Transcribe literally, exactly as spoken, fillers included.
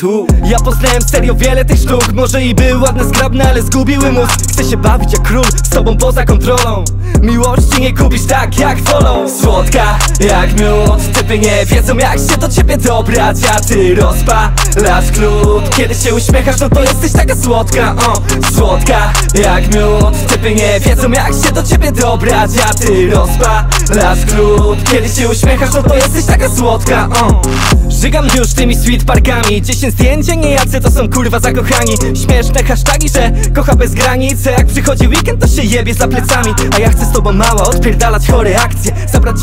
tu. Ja poznałem serio wiele tych sztuk. Może i były ładne, zgrabne, ale zgubiły mózg. Chcę się bawić jak król, z tobą poza kontrolą. Miłości nie kupisz tak jak wolą. Słodka jak miód, typy nie wiedzą jak się do ciebie dobrać, a ty rozpalasz glut. Kiedy się uśmiechasz, no to jesteś taka słodka, o. Słodka jak miód, typy nie wiedzą jak się do ciebie dobrać, a ty rozpalasz glut. Kiedy się uśmiechasz, no to jesteś taka słodka, o. Żygam już tymi sweet parkami. Dziesięć zdjęć, nie jacy to są kurwa zakochani. Śmieszne hasztagi, że kocha bez granic. Jak przychodzi weekend, to się jebie za plecami. A ja chcę z tobą mała odpierdalać chore akcje, zabrać